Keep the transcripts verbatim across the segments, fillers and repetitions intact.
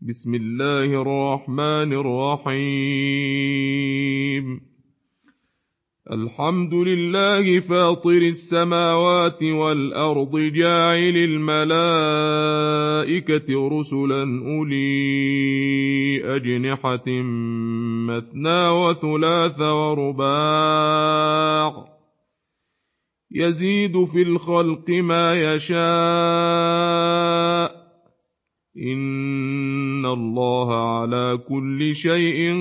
بسم الله الرحمن الرحيم. الحمد لله فاطر السماوات والأرض جاعل الملائكة رسلا أولي أجنحة مثنى وثلاث ورباع يزيد في الخلق ما يشاء إن الله على كل شيء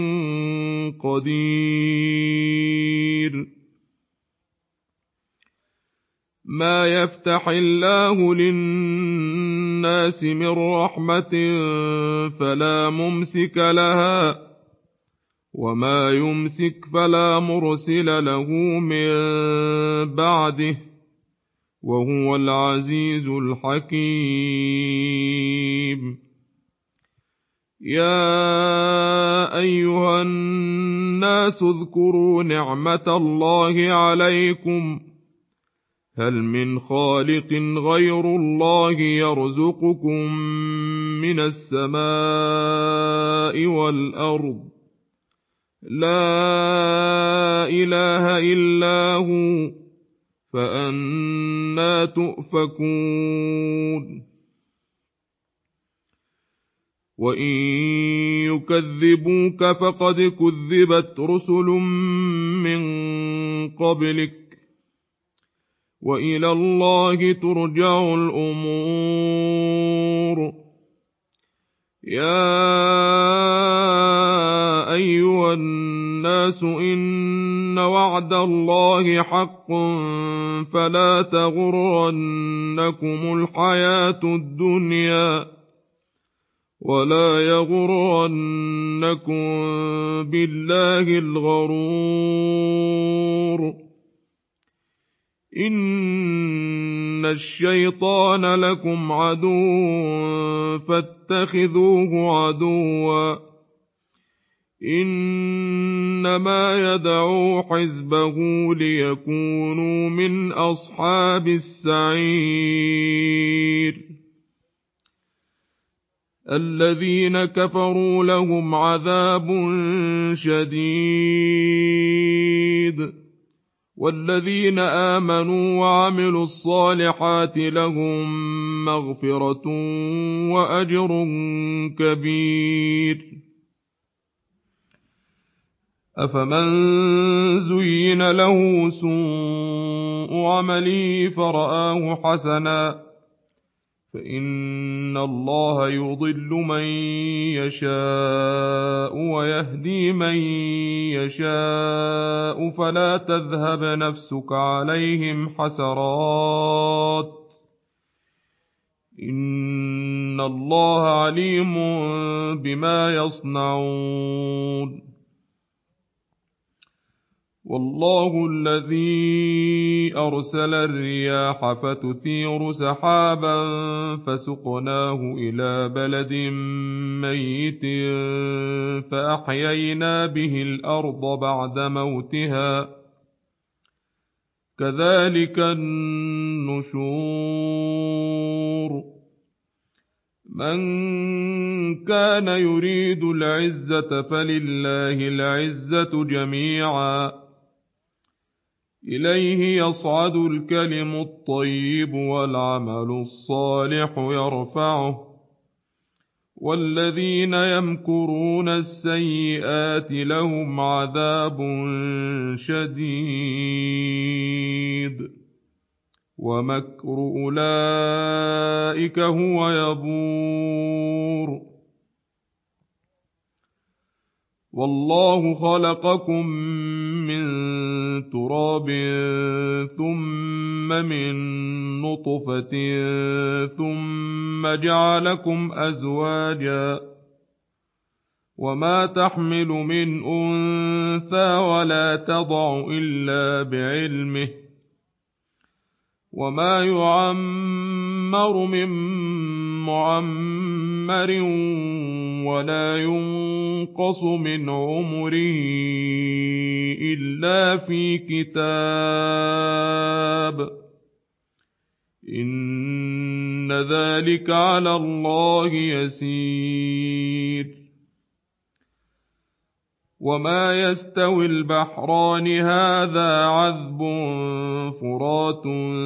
قدير. ما يفتح الله للناس من رحمة فلا ممسك لها وما يمسك فلا مرسل له من بعده وهو العزيز الحكيم. يا أيها الناس اذكروا نعمة الله عليكم هل من خالق غير الله يرزقكم من السماء والأرض لا إله إلا هو فأنى تؤفكون. وإن يكذبوك فقد كذبت رسل من قبلك وإلى الله ترجع الأمور. يا أيها الناس إن وعد الله حق فلا تغرنكم الحياة الدنيا ولا يغرنكم بالله الغرور. إن الشيطان لكم عدو فاتخذوه عدوا إنما يدعو حزبه ليكونوا من أصحاب السعير. الذين كفروا لهم عذاب شديد والذين آمنوا وعملوا الصالحات لهم مغفرة وأجر كبير. أفمن زين له سوء عمله فرآه حسنا فإن الله يضل من يشاء ويهدي من يشاء فلا تذهب نفسك عليهم حسرات إن الله عليم بما يصنعون. والله الذي أرسل الرياح فتثير سحابا فسقناه إلى بلد ميت فأحيينا به الأرض بعد موتها كذلك النشور. من كان يريد العزة فلله العزة جميعا إليه يصعد الكلم الطيب والعمل الصالح يرفعه والذين يمكرون السيئات لهم عذاب شديد ومكر أولئك هو يبور. والله خلقكم من تراب ثم من نطفة ثم جعلكم أزواجا وما تحمل من أنثى ولا تضع إلا بعلمه وما يعمر من معمر ولا ينقص من عمره إلا في كتاب إن إن ذلك على الله يسير وما يستوي البحران هذا عذب فرات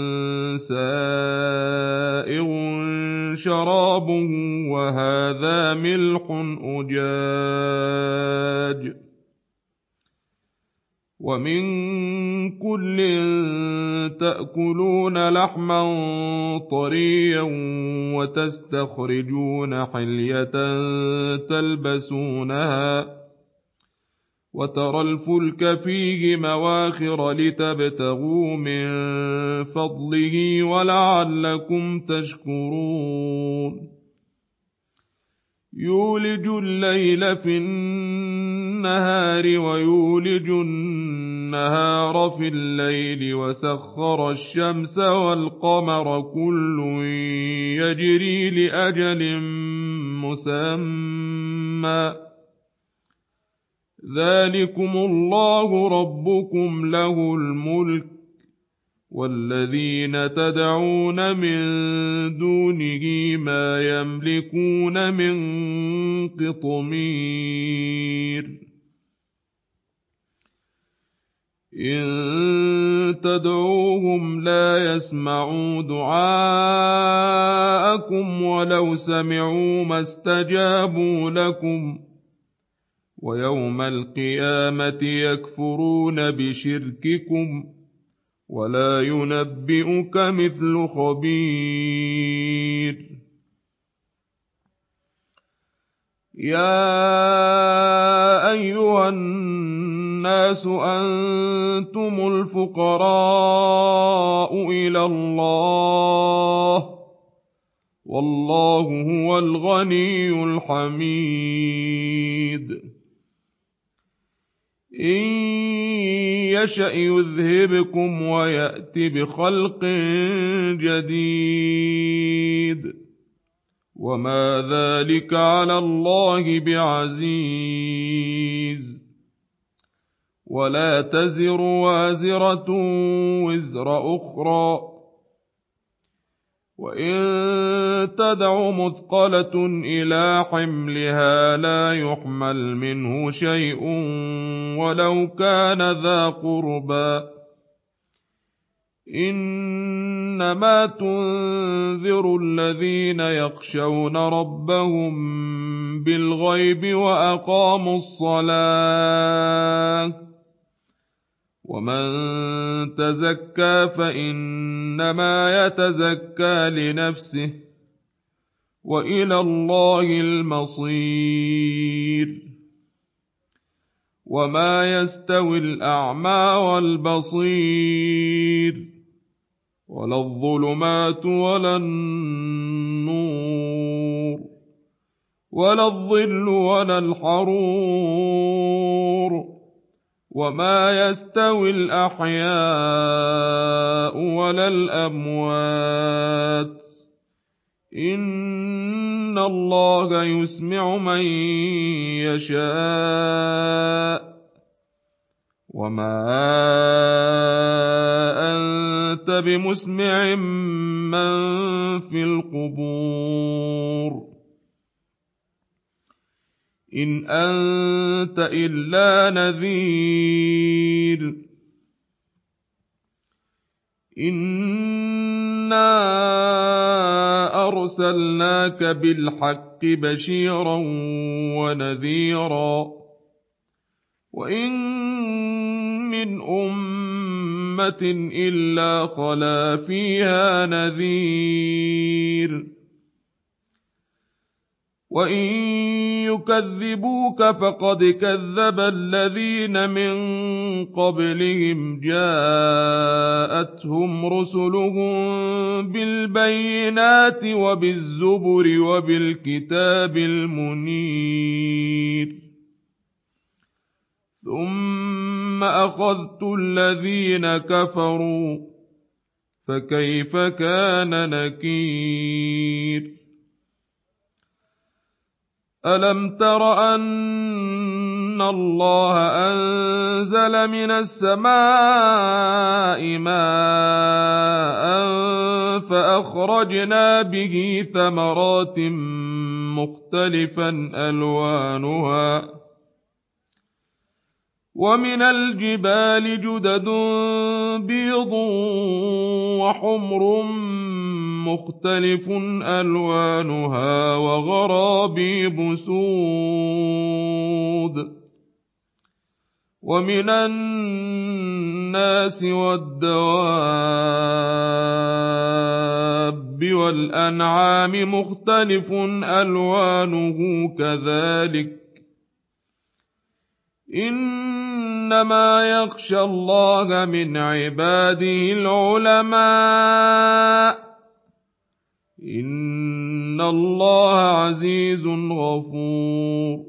سائغ شرابه وهذا ملح أجاج ومن كل تأكلون لحما طريا وتستخرجون حلية تلبسونها وترى الفلك فيه مواخر لتبتغوا من فضله ولعلكم تشكرون يولج الليل في النهار ويولج النهار في الليل وسخر الشمس والقمر كل يجري لأجل مسمى ذلكم الله ربكم له الملك والذين تدعون من دونه ما يملكون من قطمير إن تدعوهم لا يسمعوا دعاءكم ولو سمعوا ما استجابوا لكم ويوم القيامة يكفرون بشرككم ولا ينبئك مثل خبير يا أيها الناس أنتم الفقراء إلى الله والله هو الغني الحميد إن يشأ يذهبكم ويأت بخلق جديد وما ذلك على الله بعزيز ولا تزر وازرة وزر أخرى وإن تدع مثقلة إلى حملها لا يحمل منه شيء ولو كان ذا قربى إنما تنذر الذين يخشون ربهم بالغيب وأقاموا الصلاة ومن تزكى فإنما يتزكى لنفسه وإلى الله المصير وما يستوي الأعمى والبصير ولا الظلمات ولا النور ولا الظل ولا الحرور وما يستوي الأحياء ولا الأموات إن الله يسمع من يشاء وما أنت بمسمع من في القبور إن أنت إلا نذير إنا أرسلناك بالحق بشيرا ونذيرا وإن من أمة إلا خلا فيها نذير وإن يكذبوك فقد كذب الذين من قبلهم جاءتهم رسلهم بالبينات وبالزبر وبالكتاب المنير ثم أخذت الذين كفروا فكيف كان نكير ألم تر أن الله أنزل من السماء ماء فأخرجنا به ثمرات مختلفا ألوانها ومن الجبال جدد بيض وحمر مختلف ألوانها وغرابيب سود ومن الناس والدواب والأنعام مختلف ألوانه كذلك إنما يخشى الله من عباده العلماء إن الله عزيز غفور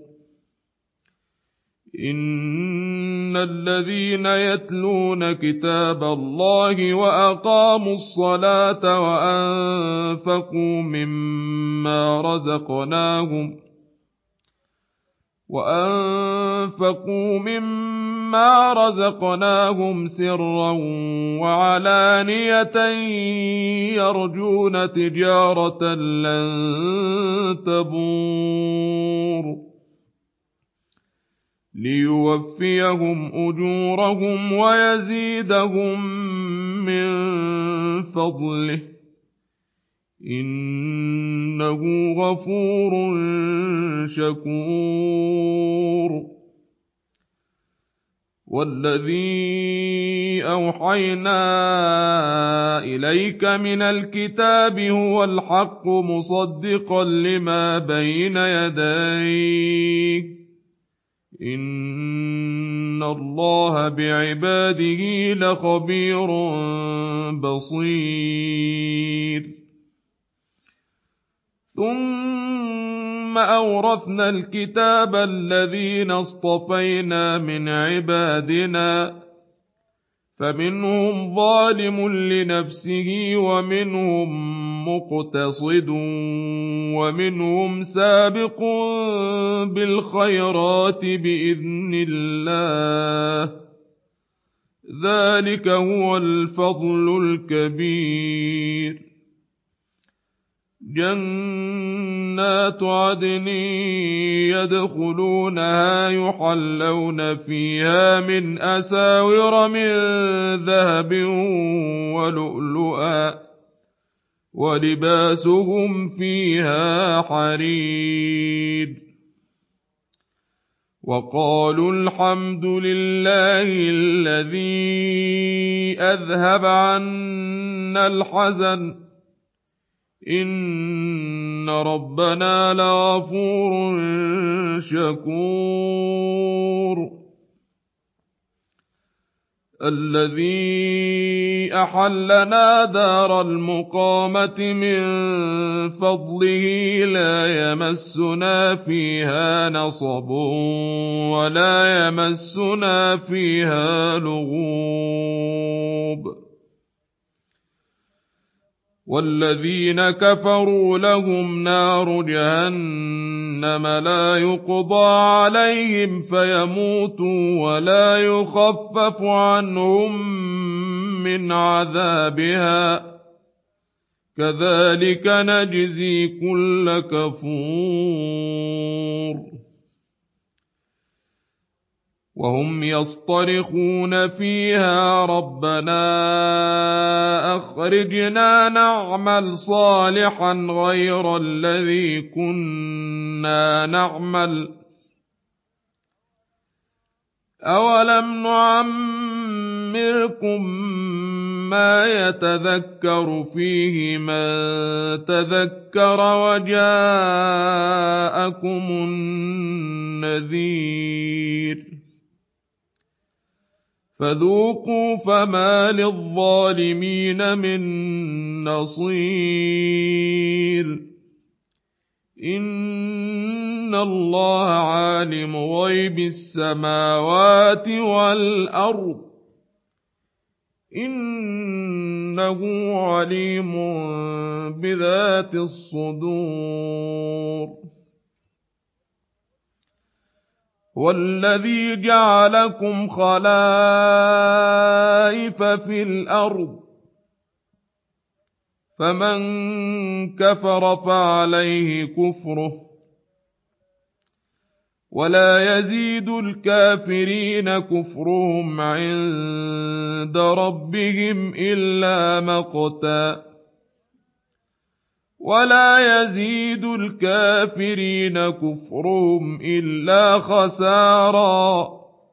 إن الذين يتلون كتاب الله وأقاموا الصلاة وأنفقوا مما رزقناهم وأنفقوا مما رزقناهم سرا وعلانية يرجون تجارة لن تبور ليوفيهم أجورهم ويزيدهم من فضله إنه غفور شكور والذي أوحينا إليك من الكتاب هو الحق مصدقا لما بين يديه إن الله بعباده لخبير بصير ثم أورثنا الكتاب الذين اصطفينا من عبادنا فمنهم ظالم لنفسه ومنهم مقتصد ومنهم سابق بالخيرات بإذن الله ذلك هو الفضل الكبير جنات عدن يدخلونها يحلون فيها من أساور من ذهب ولؤلؤا ولباسهم فيها حرير وقالوا الحمد لله الذي أذهب عنا الحزن إن ربنا لغفور شكور الذي أحلنا دار المقامة من فضله لا يمسنا فيها نصب ولا يمسنا فيها لغوب والذين كفروا لهم نار جهنم لا يقضى عليهم فيموتوا ولا يخفف عنهم من عذابها كذلك نجزي كل كفور وهم يصطرخون فيها ربنا أخرجنا نعمل صالحا غير الذي كنا نعمل أولم نعمركم ما يتذكر فيه من تذكر وجاءكم النذير فذوقوا فما للظالمين من نصير إن الله عالم غيب السماوات والأرض إنه عليم بذات الصدور والذي جعلكم خلائف في الأرض فمن كفر فعليه كفره ولا يزيد الكافرين كفرهم عند ربهم إلا مقتا ولا يزيد الكافرين كفرهم إلا خسارا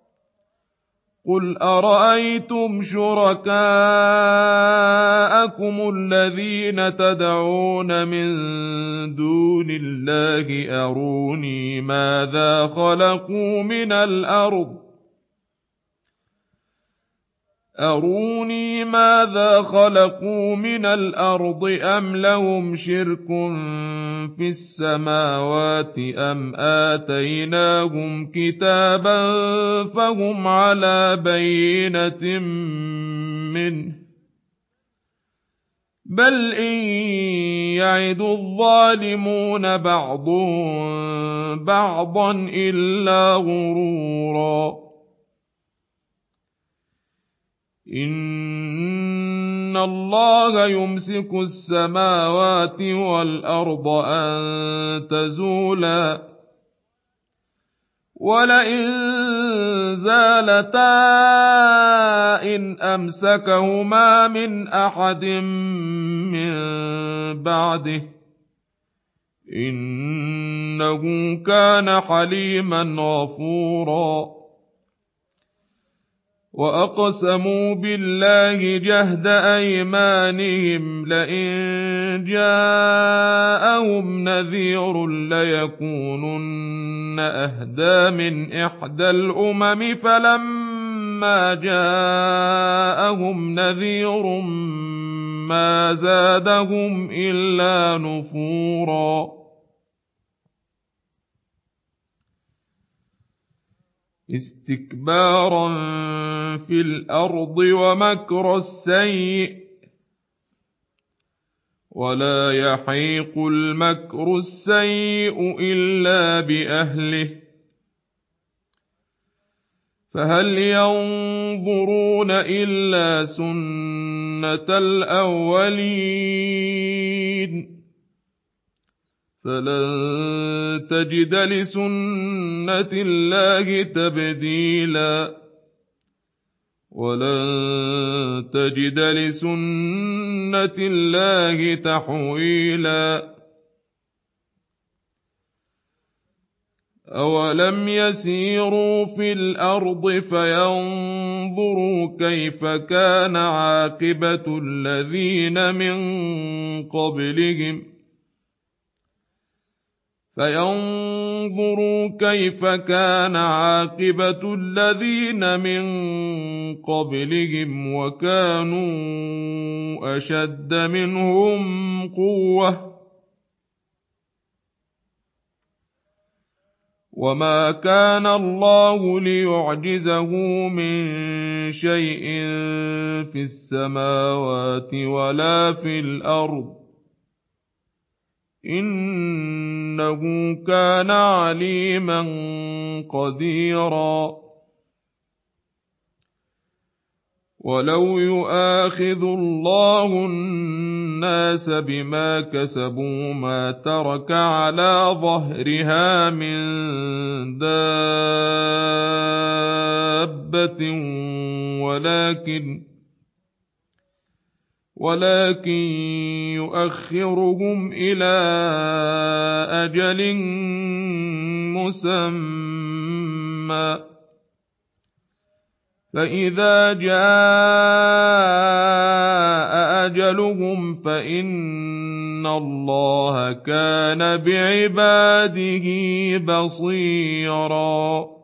قل أرأيتم شركاءكم الذين تدعون من دون الله أروني ماذا خلقوا من الأرض أروني ماذا خلقوا من الأرض أم لهم شرك في السماوات أم آتيناهم كتابا فهم على بينة منه بل إن يعد الظالمون بعضهم بعضا إلا غرورا إن الله يمسك السماوات والأرض أن تزولا ولئن زالتا إن أمسكهما من أحد من بعده إنه كان حليما غفورا وأقسموا بالله جهد أيمانهم لئن جاءهم نذير ليكونن أهدى من إحدى الأمم فلما جاءهم نذير ما زادهم إلا نفورا استكبارا في الأرض ومكر السيء ولا يحيق المكر السيء إلا بأهله فهل ينظرون إلا سنة الأولين فلن تجد لسنة الله تبديلا ولن تجد لسنة الله تحويلا أولم يسيروا في الأرض فينظروا كيف كان عاقبة الذين من قبلهم فينظروا كيف كان عاقبة الذين من قبلهم وكانوا أشد منهم قوة وما كان الله ليعجزه من شيء في السماوات ولا في الأرض إنه كان عليما قديرا ولو يؤاخذ الله الناس بما كسبوا ما ترك على ظهرها من دابة ولكن ولكن يؤخرهم إلى أجل مسمى فإذا جاء أجلهم فإن الله كان بعباده بصيراً